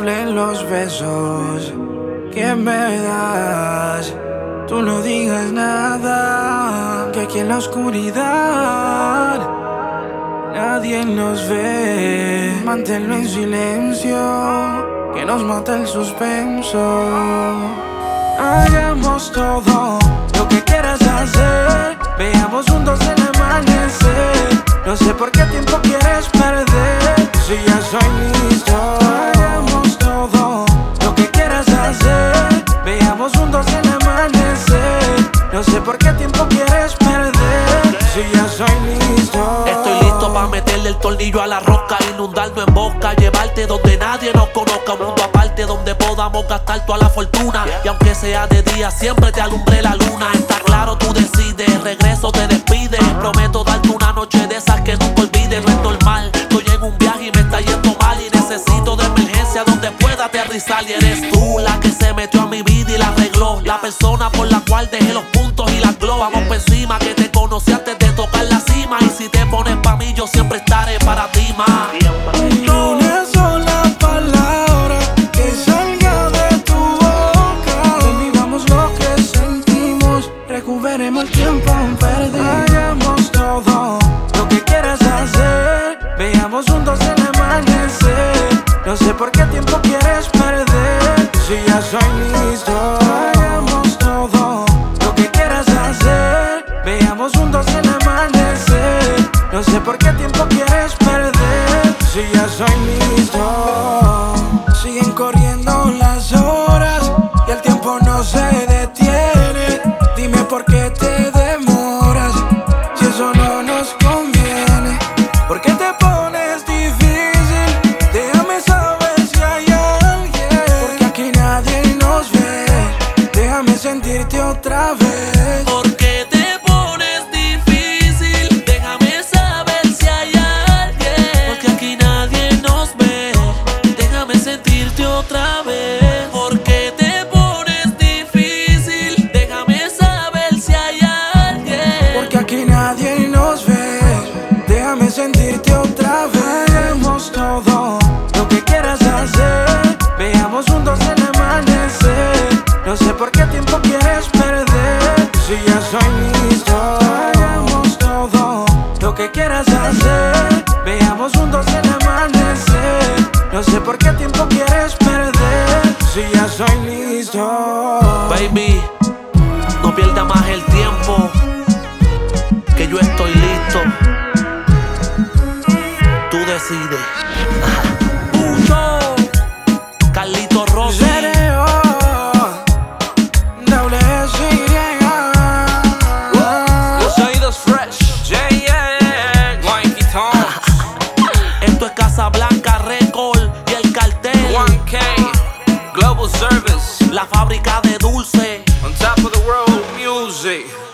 hablen los besos que me das. Tú no digas nada, que aquí en la oscuridad nadie nos ve. Manténlo en silencio, que nos mata el suspenso. Hagamos todo lo que quieras hacer, veamos juntos el amanecer. No sé por qué tiempo quieres perder, si ya soy listo. Hagamos todo lo que quieras hacer, veamos juntos el amanecer. No sé por qué tiempo quieres perder, si ya soy listo. Estoy listo pa' meterle el tornillo a la roca, inundarnos en boca, llevarte donde nadie nos conozca. Un mundo aparte donde podamos gastar toda la fortuna, y aunque sea de día siempre te alumbre la luna. Está claro, tú decides, regreso te despides. Prometo darte una noche de esas que nunca olvides. No es normal, estoy en un viaje y me está yendo mal, y necesito de emergencia donde pueda aterrizar. Y eres tú la que se metió a mi vida y la arregló, la persona por la cual dejé los puntos y las globas. Vamos por encima, que te conocí antes de tocar la cima, y si te pones pa' mí yo siempre estaré para ti, ma. Y una sola palabra que salga de tu boca, vivamos lo que sentimos, recuperemos el tiempo perdido. Hagamos todo lo que quieras hacer, veamos juntos el amanecer. No sé por qué tiempo quieres perder, si ya soy listo. Hagamos todo lo que quieras hacer, veamos juntos el amanecer. No sé por qué tiempo quieres perder, si ya soy listo. Siguen corriendo las horas y el tiempo no se detiene. Dime por qué te demoras, si eso no nos conviene. ¿Por qué te pones difícil? Déjame saber si hay alguien, porque aquí nadie nos ve. Déjame sentirte otra vez. ¿Por qué te pones difícil? Déjame saber si hay alguien, porque aquí nadie nos ve. Déjame sentirte otra vez. ¿Por qué te pones difícil? Déjame saber si hay alguien, Porque aquí nadie nos ve. Déjame sentirte otra vez. Hagamos todo lo que quieras hacer, veamos juntos el amanecer. No sé por qué tiempo quieres perder, si ya soy listo. Hagamos todo lo que quieras hacer, veamos juntos el amanecer. No sé por qué tiempo quieres perder, si ya soy listo. baby, no pierda más el tiempo, que yo estoy listo. Tú decides. Pucho, Carlito Rossi. Los oídos fresh, J.N. Mikey Tom, Esto es Casablanca Record y el cartel. 1K, Global Service, La fábrica de dulce. on top of the world music.